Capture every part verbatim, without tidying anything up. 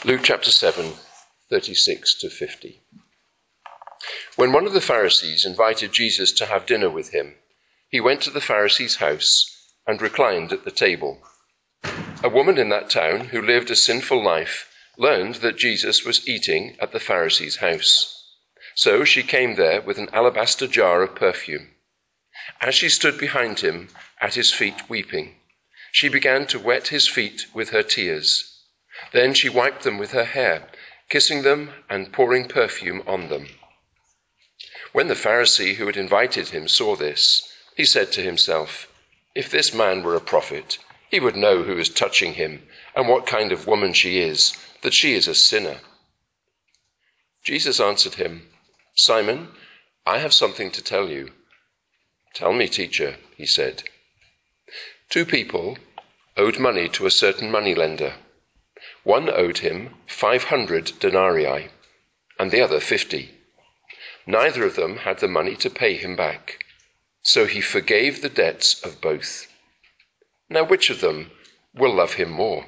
Luke chapter seven, thirty-six to fifty. When one of the Pharisees invited Jesus to have dinner with him, he went to the Pharisee's house and reclined at the table. A woman in that town who lived a sinful life learned that Jesus was eating at the Pharisee's house. So she came there with an alabaster jar of perfume. As she stood behind him at his feet weeping, she began to wet his feet with her tears. Then she wiped them with her hair, kissing them and pouring perfume on them. When the Pharisee who had invited him saw this, he said to himself, "If this man were a prophet, he would know who is touching him and what kind of woman she is, that she is a sinner." Jesus answered him, "Simon, I have something to tell you." "Tell me, teacher," he said. Two people owed money to a certain moneylender. One owed him five hundred denarii, and the other fifty. Neither of them had the money to pay him back, so he forgave the debts of both. Now which of them will love him more?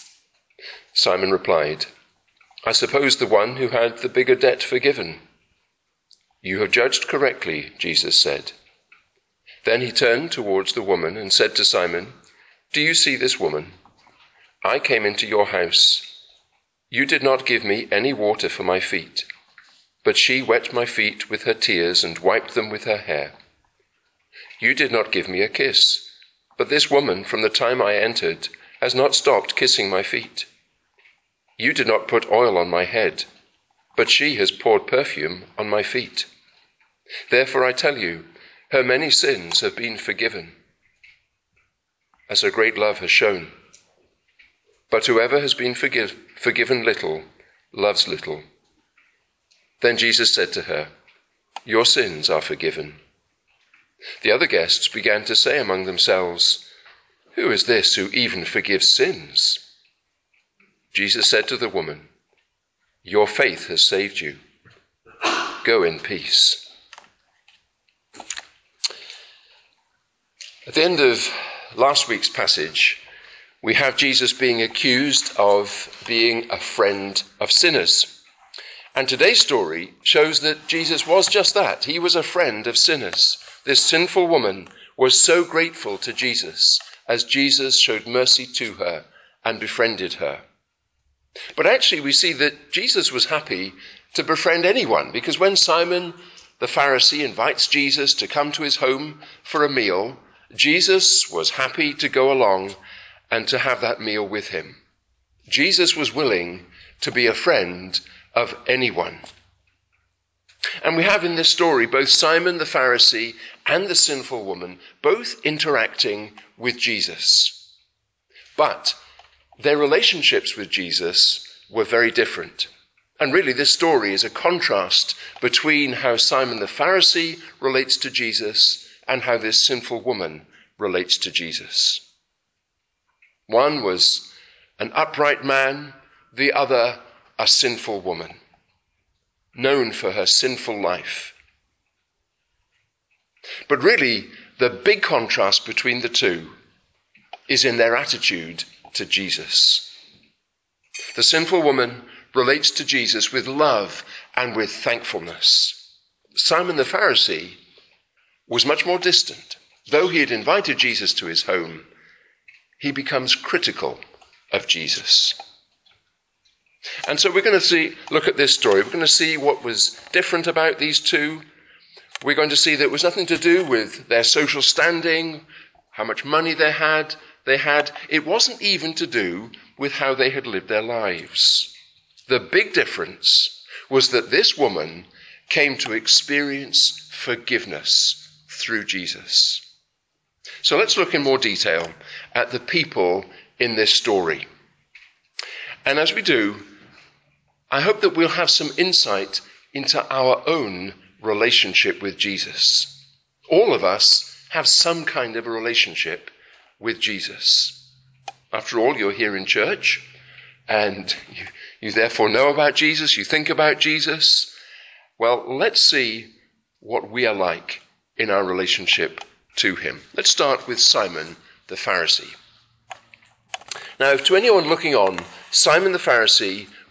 Simon replied, "I suppose the one who had the bigger debt forgiven." "You have judged correctly," Jesus said. Then he turned towards the woman and said to Simon, "Do you see this woman? I came into your house. You did not give me any water for my feet, but she wet my feet with her tears and wiped them with her hair. You did not give me a kiss, but this woman from the time I entered has not stopped kissing my feet. You did not put oil on my head, but she has poured perfume on my feet. Therefore I tell you, her many sins have been forgiven, as her great love has shown. But whoever has been forgive, forgiven little loves little." Then Jesus said to her, "Your sins are forgiven." The other guests began to say among themselves, "Who is this who even forgives sins?" Jesus said to the woman, "Your faith has saved you. Go in peace." At the end of last week's passage, we have Jesus being accused of being a friend of sinners. And today's story shows that Jesus was just that. He was a friend of sinners. This sinful woman was so grateful to Jesus as Jesus showed mercy to her and befriended her. But actually we see that Jesus was happy to befriend anyone, because when Simon the Pharisee invites Jesus to come to his home for a meal, Jesus was happy to go along and to have that meal with him. Jesus was willing to be a friend of anyone. And we have in this story both Simon the Pharisee and the sinful woman both interacting with Jesus. But their relationships with Jesus were very different. And really this story is a contrast between how Simon the Pharisee relates to Jesus and how this sinful woman relates to Jesus. One was an upright man, the other a sinful woman, known for her sinful life. But really, the big contrast between the two is in their attitude to Jesus. The sinful woman relates to Jesus with love and with thankfulness. Simon the Pharisee was much more distant. Though he had invited Jesus to his home, he becomes critical of Jesus. And so we're going to see, look at this story. We're going to see what was different about these two. We're going to see that it was nothing to do with their social standing, how much money they had. They had. It wasn't even to do with how they had lived their lives. The big difference was that this woman came to experience forgiveness through Jesus. So let's look in more detail at the people in this story. And as we do, I hope that we'll have some insight into our own relationship with Jesus. All of us have some kind of a relationship with Jesus. After all, you're here in church, and you, you therefore know about Jesus, you think about Jesus. Well, let's see what we are like in our relationship to him. Let's start with Simon the Pharisee. Now, if to anyone looking on, Simon the Pharisee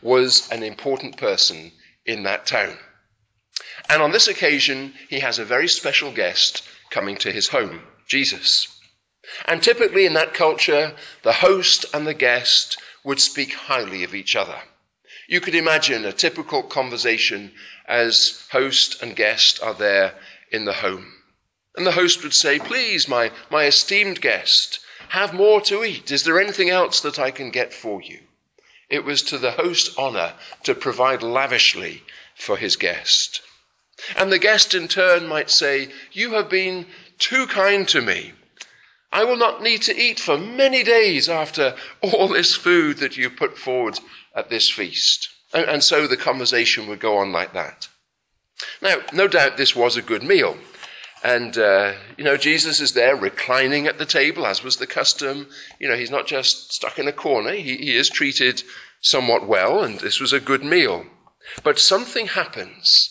was an important person in that town. And on this occasion, he has a very special guest coming to his home, Jesus. And typically in that culture, the host and the guest would speak highly of each other. You could imagine a typical conversation as host and guest are there in the home. And the host would say, "Please, my, my esteemed guest, have more to eat. Is there anything else that I can get for you?" It was to the host's honor to provide lavishly for his guest. And the guest in turn might say, "You have been too kind to me. I will not need to eat for many days after all this food that you put forward at this feast." And, and so the conversation would go on like that. Now, no doubt this was a good meal. And, uh, you know, Jesus is there reclining at the table, as was the custom. You know, he's not just stuck in a corner. He, he is treated somewhat well, and this was a good meal. But something happens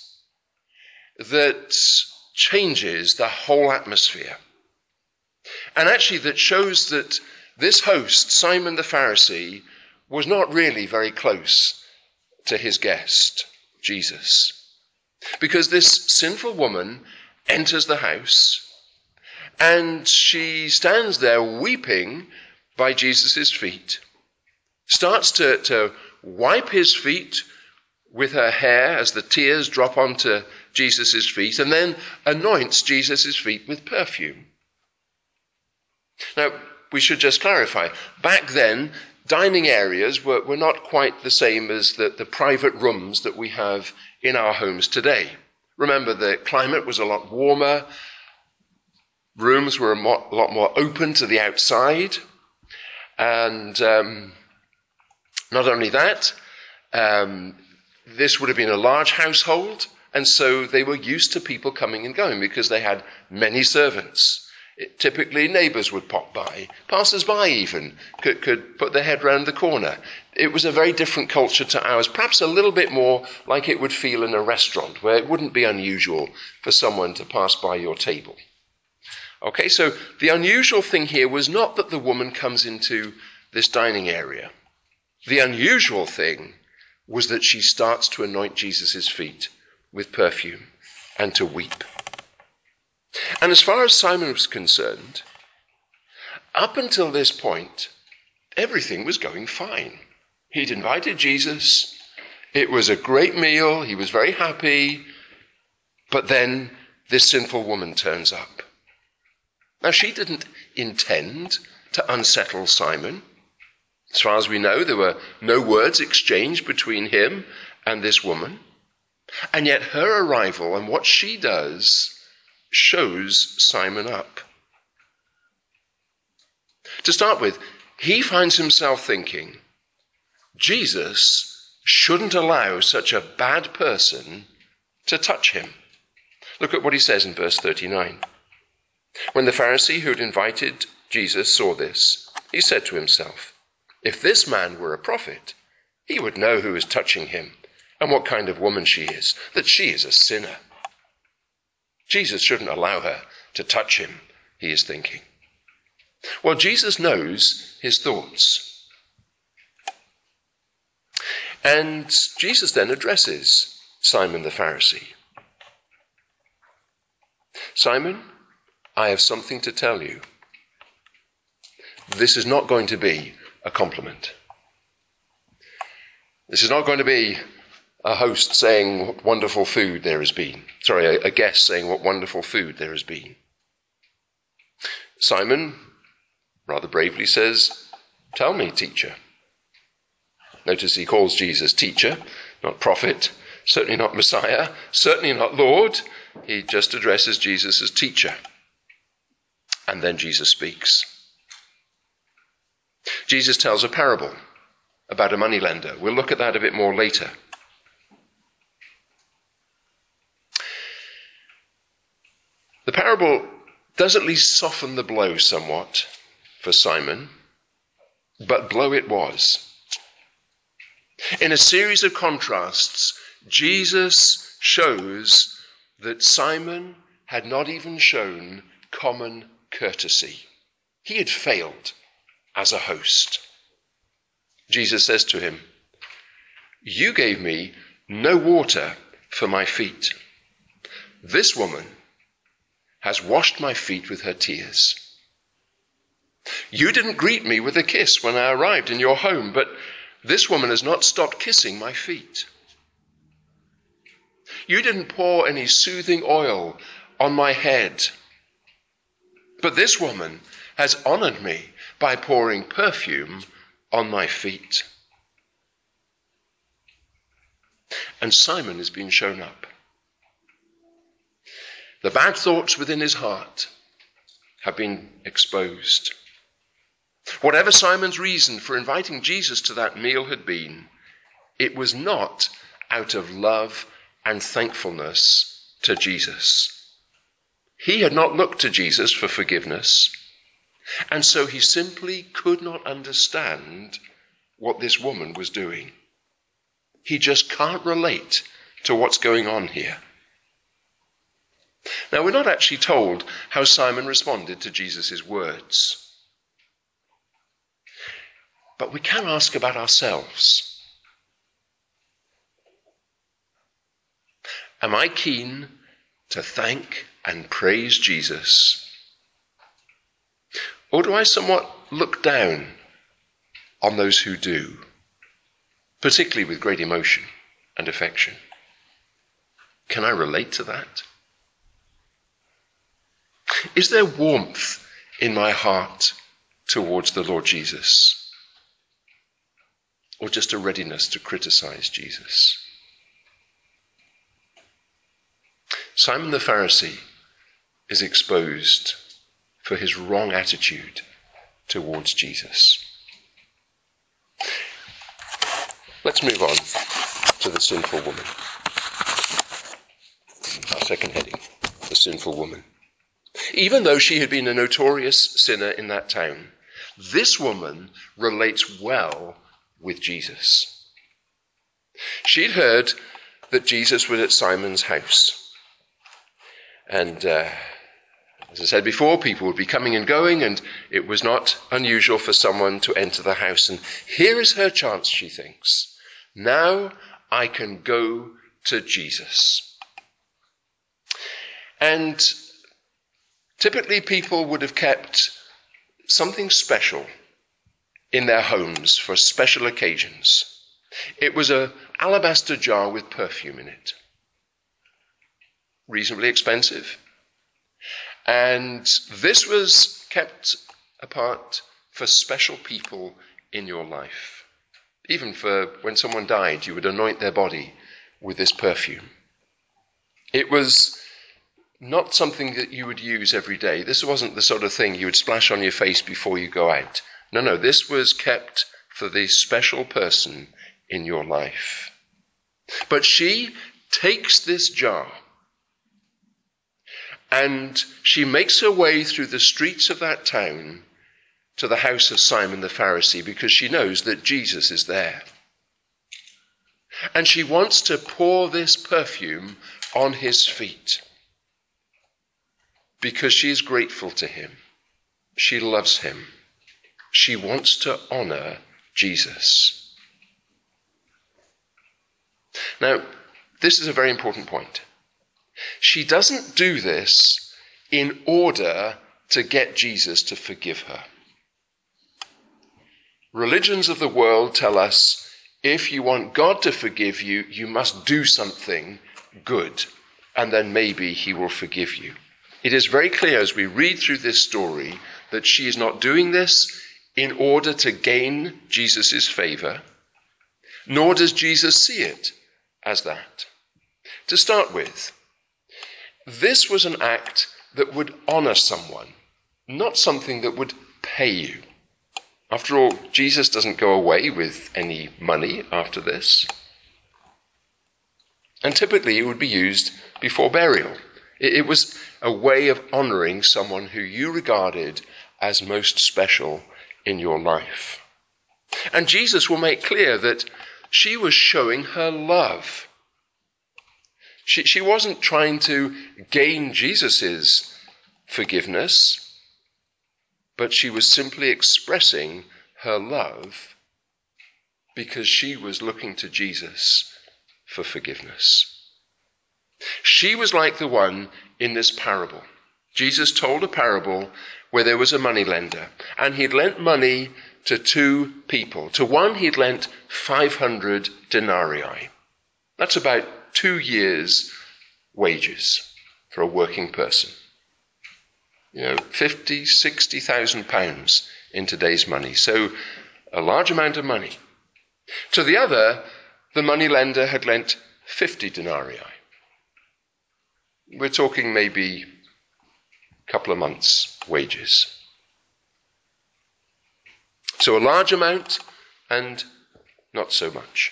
that changes the whole atmosphere. And actually that shows that this host, Simon the Pharisee, was not really very close to his guest, Jesus. Because this sinful woman enters the house and she stands there weeping by Jesus' feet, starts to, to wipe his feet with her hair as the tears drop onto Jesus' feet, and then anoints Jesus' feet with perfume. Now, we should just clarify, back then, dining areas were, were not quite the same as the, the private rooms that we have in our homes today. Remember, the climate was a lot warmer, rooms were a, more, a lot more open to the outside, and um, not only that, um, this would have been a large household, and so they were used to people coming and going because they had many servants. It, typically, neighbours would pop by. Passers-by even could, could put their head round the corner. It was a very different culture to ours, perhaps a little bit more like it would feel in a restaurant, where it wouldn't be unusual for someone to pass by your table. Okay, so the unusual thing here was not that the woman comes into this dining area. The unusual thing was that she starts to anoint Jesus' feet with perfume and to weep. And as far as Simon was concerned, up until this point, everything was going fine. He'd invited Jesus. It was a great meal. He was very happy. But then this sinful woman turns up. Now, she didn't intend to unsettle Simon. As far as we know, there were no words exchanged between him and this woman. And yet her arrival and what she does shows Simon up. To start with, he finds himself thinking, Jesus shouldn't allow such a bad person to touch him. Look at what he says in verse thirty-nine. When the Pharisee who had invited Jesus saw this, he said to himself, "If this man were a prophet, he would know who is touching him and what kind of woman she is, that she is a sinner." Jesus shouldn't allow her to touch him, he is thinking. Well, Jesus knows his thoughts. And Jesus then addresses Simon the Pharisee. "Simon, I have something to tell you." This is not going to be a compliment. This is not going to be a host saying what wonderful food there has been. Sorry, a, a guest saying what wonderful food there has been. Simon rather bravely says, "Tell me, teacher." Notice he calls Jesus teacher, not prophet, certainly not Messiah, certainly not Lord. He just addresses Jesus as teacher. And then Jesus speaks. Jesus tells a parable about a moneylender. We'll look at that a bit more later. The parable does at least soften the blow somewhat for Simon, but blow it was. In a series of contrasts, Jesus shows that Simon had not even shown common courtesy. He had failed as a host. Jesus says to him, You gave me no water for my feet. This woman has washed my feet with her tears. You didn't greet me with a kiss when I arrived in your home, but this woman has not stopped kissing my feet. You didn't pour any soothing oil on my head, but this woman has honored me by pouring perfume on my feet. And Simon is being shown up. The bad thoughts within his heart have been exposed. Whatever Simon's reason for inviting Jesus to that meal had been, it was not out of love and thankfulness to Jesus. He had not looked to Jesus for forgiveness, and so he simply could not understand what this woman was doing. He just can't relate to what's going on here. Now, we're not actually told how Simon responded to Jesus' words. But we can ask about ourselves. Am I keen to thank and praise Jesus? Or do I somewhat look down on those who do, particularly with great emotion and affection? Can I relate to that? Is there warmth in my heart towards the Lord Jesus? Or just a readiness to criticize Jesus? Simon the Pharisee is exposed for his wrong attitude towards Jesus. Let's move on to the sinful woman. Our second heading, the sinful woman. Even though she had been a notorious sinner in that town, this woman relates well with Jesus. She'd heard that Jesus was at Simon's house. And uh, as I said before, people would be coming and going, and it was not unusual for someone to enter the house. And here is her chance, she thinks. Now I can go to Jesus. And typically people would have kept something special in their homes for special occasions. It was an alabaster jar with perfume in it. Reasonably expensive. And this was kept apart for special people in your life. Even for when someone died, you would anoint their body with this perfume. It was not something that you would use every day. This wasn't the sort of thing you would splash on your face before you go out. No, no, this was kept for the special person in your life. But she takes this jar and she makes her way through the streets of that town to the house of Simon the Pharisee because she knows that Jesus is there. And she wants to pour this perfume on his feet because she is grateful to him. She loves him. She wants to honor Jesus. Now, this is a very important point. She doesn't do this in order to get Jesus to forgive her. Religions of the world tell us if you want God to forgive you, you must do something good, and then maybe he will forgive you. It is very clear as we read through this story that she is not doing this in order to gain Jesus' favor, nor does Jesus see it as that. To start with, this was an act that would honor someone, not something that would pay you. After all, Jesus doesn't go away with any money after this. And typically it would be used before burial. It was a way of honoring someone who you regarded as most special in your life. And Jesus will make clear that she was showing her love. She, she wasn't trying to gain Jesus' forgiveness, but she was simply expressing her love because she was looking to Jesus for forgiveness. She was like the one in this parable. Jesus told a parable where there was a moneylender, and he'd lent money to two people. To one, he'd lent five hundred denarii. That's about two years' wages for a working person. You know, fifty, sixty thousand pounds in today's money. So a large amount of money. To the other, the moneylender had lent fifty denarii. We're talking maybe a couple of months' wages. So a large amount and not so much.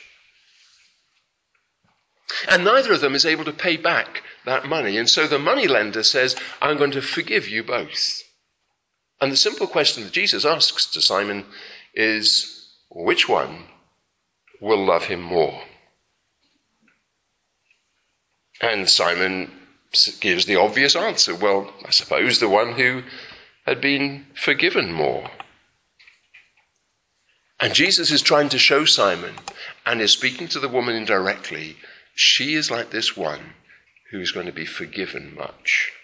And neither of them is able to pay back that money. And so the moneylender says, I'm going to forgive you both. And the simple question that Jesus asks to Simon is, which one will love him more? And Simon gives the obvious answer. Well, I suppose the one who had been forgiven more. And Jesus is trying to show Simon, and is speaking to the woman indirectly, she is like this one who's going to be forgiven much.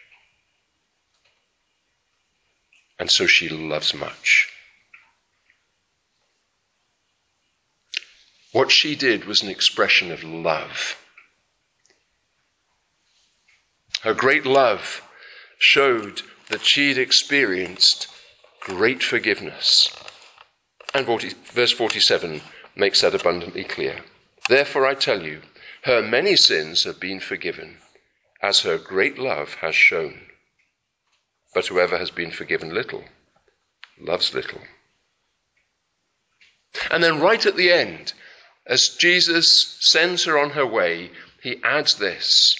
And so she loves much. What she did was an expression of love. Her great love showed that she'd experienced great forgiveness. And verse forty-seven makes that abundantly clear. Therefore I tell you, her many sins have been forgiven, as her great love has shown. But whoever has been forgiven little, loves little. And then right at the end, as Jesus sends her on her way, he adds this.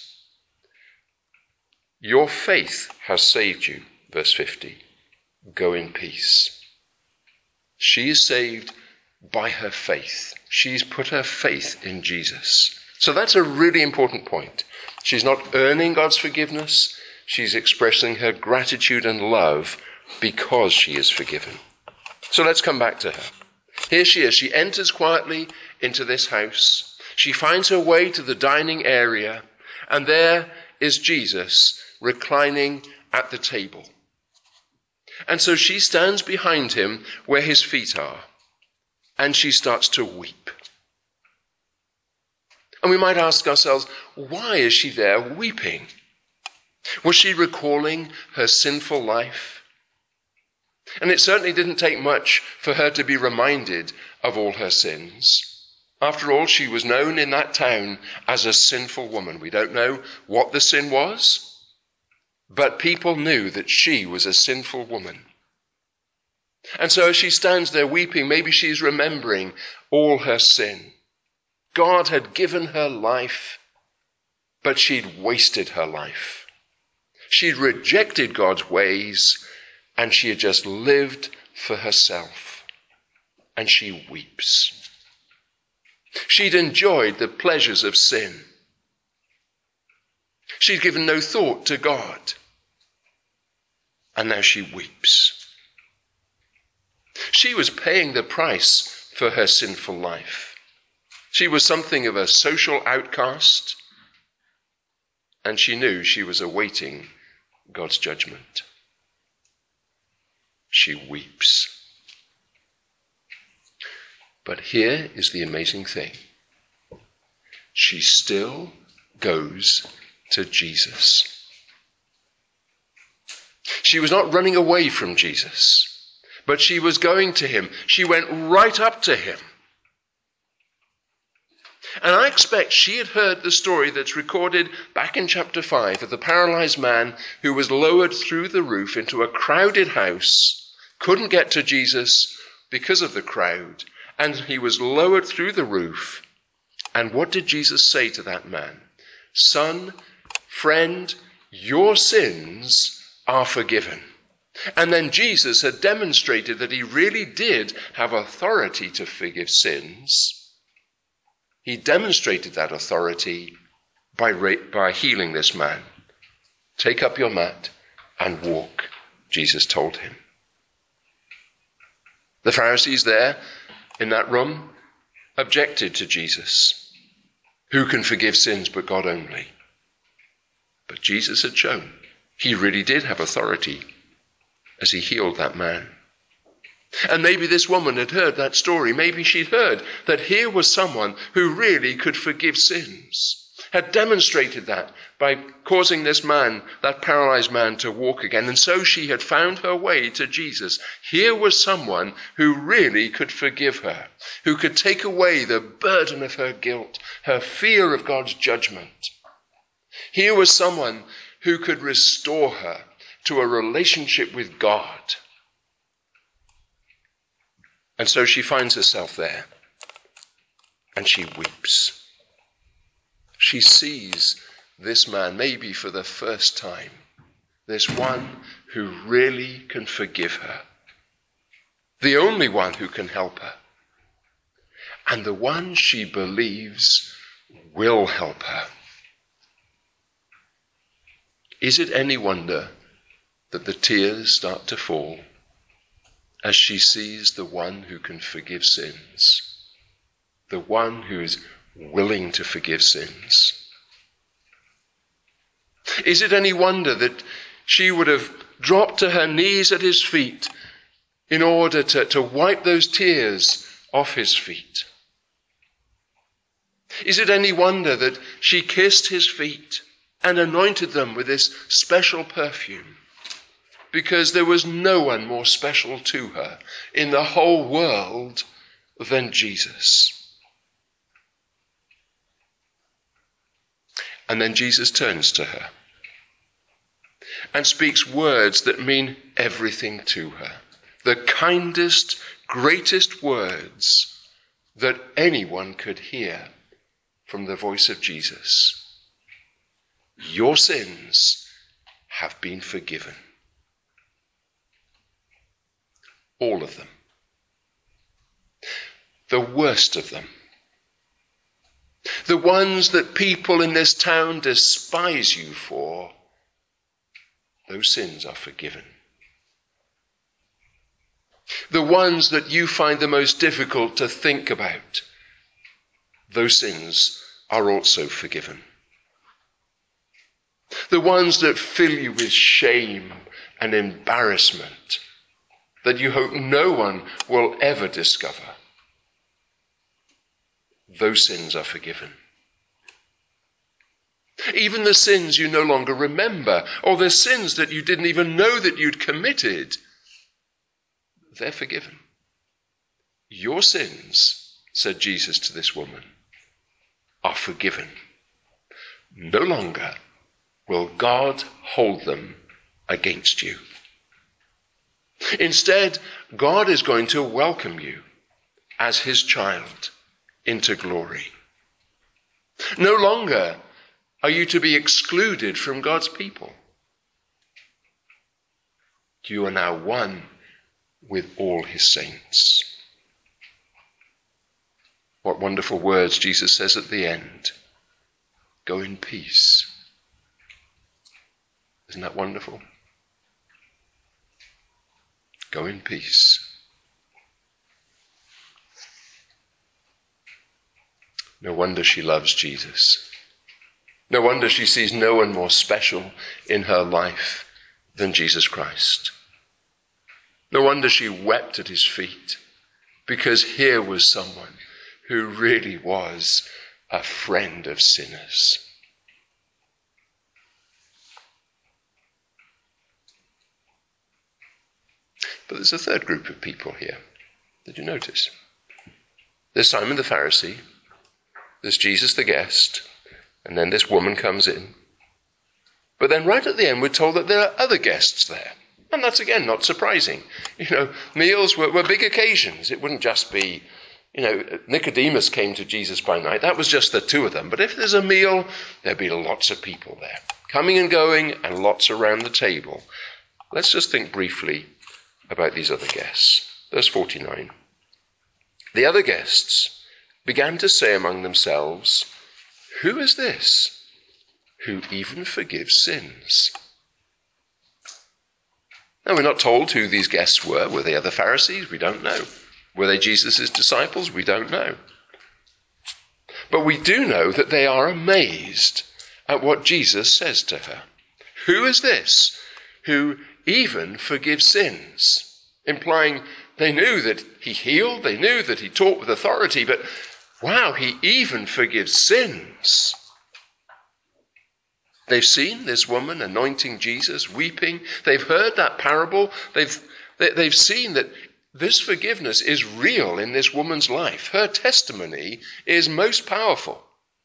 Your faith has saved you, verse fifty. Go in peace. She is saved by her faith. She's put her faith in Jesus. So that's a really important point. She's not earning God's forgiveness. She's expressing her gratitude and love because she is forgiven. So let's come back to her. Here she is. She enters quietly into this house. She finds her way to the dining area, and there is Jesus reclining at the table. And so she stands behind him where his feet are, and she starts to weep. And we might ask ourselves, why is she there weeping? Was she recalling her sinful life? And it certainly didn't take much for her to be reminded of all her sins. After all, she was known in that town as a sinful woman. We don't know what the sin was, but people knew that she was a sinful woman. And so as she stands there weeping, maybe she's remembering all her sin. God had given her life, but she'd wasted her life. She'd rejected God's ways, and she had just lived for herself. And she weeps. She'd enjoyed the pleasures of sin. She'd given no thought to God. And now she weeps. She was paying the price for her sinful life. She was something of a social outcast, and she knew she was awaiting God's judgment. She weeps. But here is the amazing thing. She still goes to Jesus. She was not running away from Jesus, but she was going to him. She went right up to him. And I expect she had heard the story that's recorded back in chapter five of the paralyzed man who was lowered through the roof into a crowded house, couldn't get to Jesus because of the crowd, and he was lowered through the roof. And what did Jesus say to that man? Son, friend, your sins are forgiven. And then Jesus had demonstrated that he really did have authority to forgive sins. He demonstrated that authority by, by healing this man. Take up your mat and walk, Jesus told him. The Pharisees there in that room, objected to Jesus. Who can forgive sins but God only? But Jesus had shown he really did have authority as he healed that man. And maybe this woman had heard that story. Maybe she'd heard that here was someone who really could forgive sins, had demonstrated that by causing this man, that paralyzed man, to walk again. And so she had found her way to Jesus. Here was someone who really could forgive her, who could take away the burden of her guilt, her fear of God's judgment. Here was someone who could restore her to a relationship with God. And so she finds herself there, and she weeps. She sees this man, maybe for the first time, this one who really can forgive her, the only one who can help her, and the one she believes will help her. Is it any wonder that the tears start to fall as she sees the one who can forgive sins, the one who is willing to forgive sins? Is it any wonder that she would have dropped to her knees at his feet in order to, to wipe those tears off his feet? Is it any wonder that she kissed his feet and anointed them with this special perfume? Because there was no one more special to her in the whole world than Jesus. And then Jesus turns to her and speaks words that mean everything to her. The kindest, greatest words that anyone could hear from the voice of Jesus. Your sins have been forgiven. All of them. The worst of them. The ones that people in this town despise you for, those sins are forgiven. The ones that you find the most difficult to think about, those sins are also forgiven. The ones that fill you with shame and embarrassment, that you hope no one will ever discover, those sins are forgiven. Even the sins you no longer remember, or the sins that you didn't even know that you'd committed, they're forgiven. Your sins, said Jesus to this woman, are forgiven. No longer will God hold them against you. Instead, God is going to welcome you as his child into glory. No longer are you to be excluded from God's people. You are now one with all his saints. What wonderful words Jesus says at the end. Go in peace. Isn't that wonderful? Go in peace. No wonder she loves Jesus. No wonder she sees no one more special in her life than Jesus Christ. No wonder she wept at his feet, because here was someone who really was a friend of sinners. But there's a third group of people here. Did you notice? There's Simon the Pharisee, there's Jesus the guest, and then this woman comes in. But then right at the end we're told that there are other guests there. And that's again not surprising. You know, meals were, were big occasions. It wouldn't just be, you know, Nicodemus came to Jesus by night. That was just the two of them. But if there's a meal, there'd be lots of people there, coming and going, and lots around the table. Let's just think briefly about these other guests. Verse forty-nine. The other guests began to say among themselves, who is this who even forgives sins? Now, we're not told who these guests were. Were they other Pharisees? We don't know. Were they Jesus' disciples? We don't know. But we do know that they are amazed at what Jesus says to her. Who is this who even forgives sins? Implying they knew that he healed, they knew that he taught with authority, but wow, he even forgives sins. They've seen this woman anointing Jesus, weeping. They've heard that parable. They've, they, they've seen that this forgiveness is real in this woman's life. Her testimony is most powerful.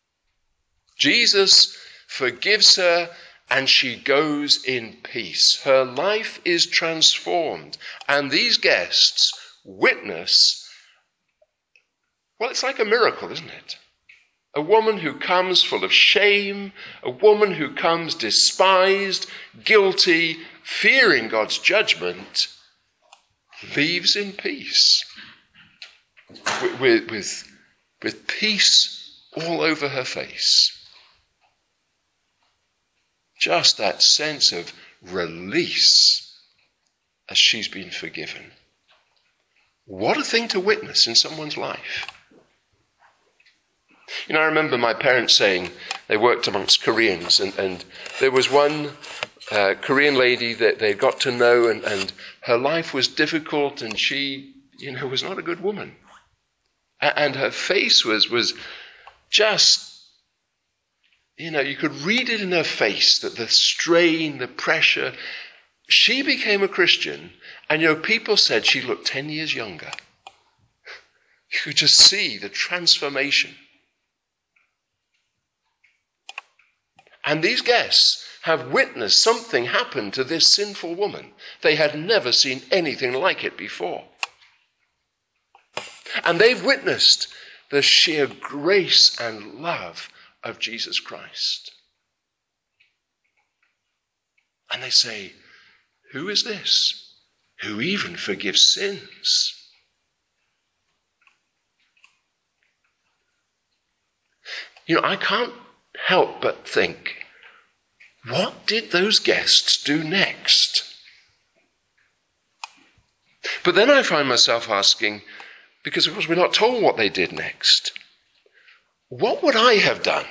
Jesus forgives her and she goes in peace. Her life is transformed. And these guests witness, well, it's like a miracle, isn't it? A woman who comes full of shame, a woman who comes despised, guilty, fearing God's judgment, leaves in peace, with, with, with, with peace all over her face. Just that sense of release as she's been forgiven. What a thing to witness in someone's life. You know, I remember my parents saying they worked amongst Koreans, and, and there was one uh, Korean lady that they got to know, and, and her life was difficult, and she, you know, was not a good woman. A- and her face was was just, you know, you could read it in her face, that the strain, the pressure. She became a Christian, and, you know, people said she looked ten years younger. You could just see the transformation. And these guests have witnessed something happen to this sinful woman. They had never seen anything like it before. And they've witnessed the sheer grace and love of Jesus Christ. And they say, who is this who even forgives sins? You know, I can't help but think, what did those guests do next? But then I find myself asking, because of course we're not told what they did next, what would I have done?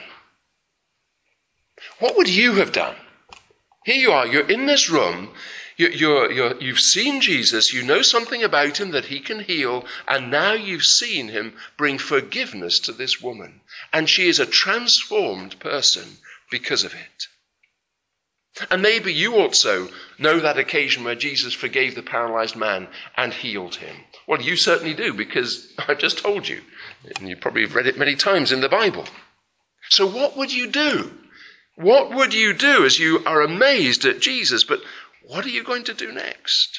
What would you have done? Here you are, you're in this room, you're, you're, you're, you've seen Jesus, you know something about him that he can heal, and now you've seen him bring forgiveness to this woman. And she is a transformed person because of it. And maybe you also know that occasion where Jesus forgave the paralyzed man and healed him. Well, you certainly do, because I've just told you. And you probably have read it many times in the Bible. So what would you do? What would you do as you are amazed at Jesus? But what are you going to do next?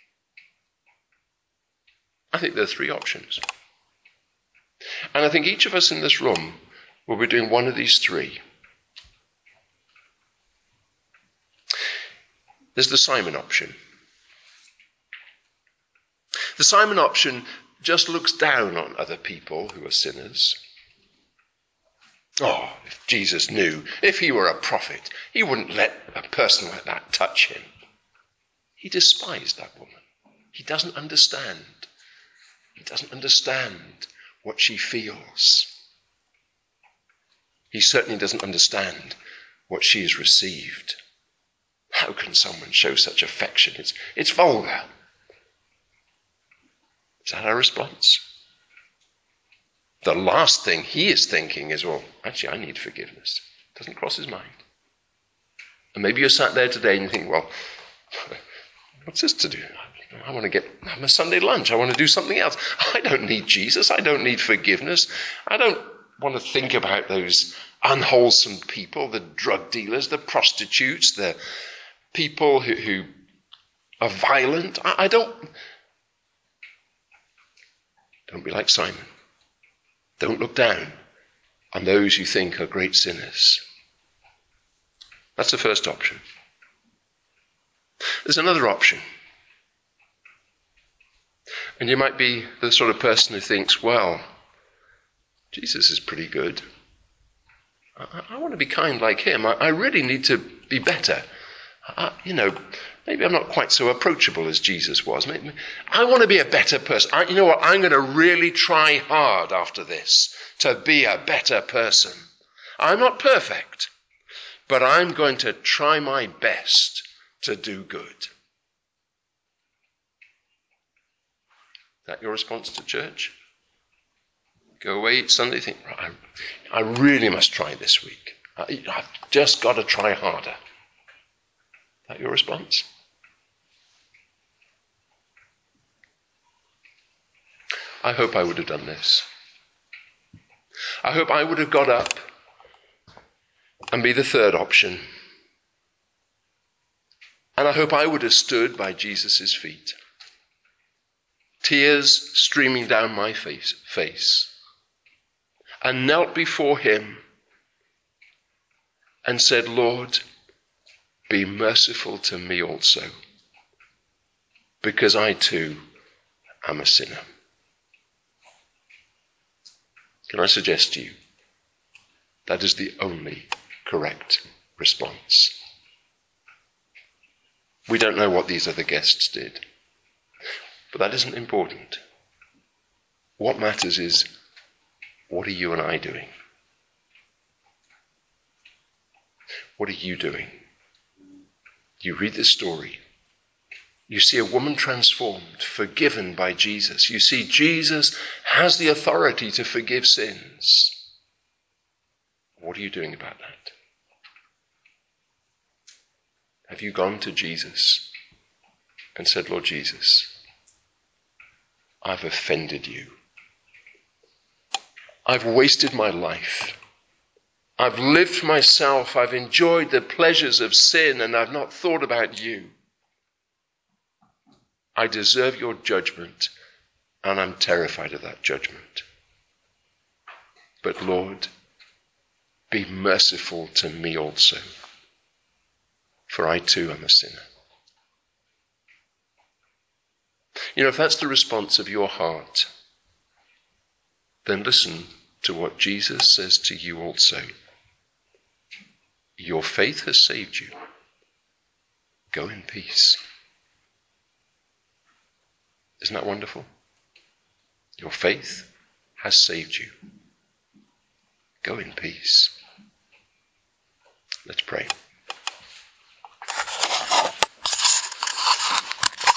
I think there are three options. And I think each of us in this room will be doing one of these three. There's the Simon option. The Simon option just looks down on other people who are sinners. Oh, if Jesus knew, if he were a prophet, he wouldn't let a person like that touch him. He despised that woman. He doesn't understand. He doesn't understand what she feels. He certainly doesn't understand what she has received. How can someone show such affection? It's, it's vulgar. Is that our response? The last thing he is thinking is, well, actually, I need forgiveness. Doesn't cross his mind. And maybe you're sat there today and you think, well, what's this to do? I want to get my Sunday lunch. I want to do something else. I don't need Jesus. I don't need forgiveness. I don't want to think about those unwholesome people, the drug dealers, the prostitutes, the people who, who are violent. I, I don't... Don't be like Simon. Don't look down on those you think are great sinners. That's the first option. There's another option. And you might be the sort of person who thinks, well, Jesus is pretty good. I, I want to be kind like him. I, I really need to be better. I, you know, maybe I'm not quite so approachable as Jesus was. Maybe, I want to be a better person. I, you know what? I'm going to really try hard after this to be a better person. I'm not perfect, but I'm going to try my best to do good. Is that your response to church? Go away each Sunday, think, I, I really must try this week. I, I've just got to try harder. Is that your response? I hope I would have done this. I hope I would have got up and be the third option. And I hope I would have stood by Jesus' feet, tears streaming down my face, face, and knelt before him and said, Lord, be merciful to me also, because I too am a sinner. Can I suggest to you, that is the only correct response. We don't know what these other guests did, but that isn't important. What matters is, what are you and I doing? What are you doing? You read this story. You see a woman transformed, forgiven by Jesus. You see Jesus has the authority to forgive sins. What are you doing about that? Have you gone to Jesus and said, Lord Jesus, I've offended you. I've wasted my life. I've lived for myself. I've enjoyed the pleasures of sin, and I've not thought about you. I deserve your judgment, and I'm terrified of that judgment. But Lord, be merciful to me also, for I too am a sinner. You know, if that's the response of your heart, then listen to what Jesus says to you also. Your faith has saved you. Go in peace. Isn't that wonderful? Your faith has saved you. Go in peace. Let's pray.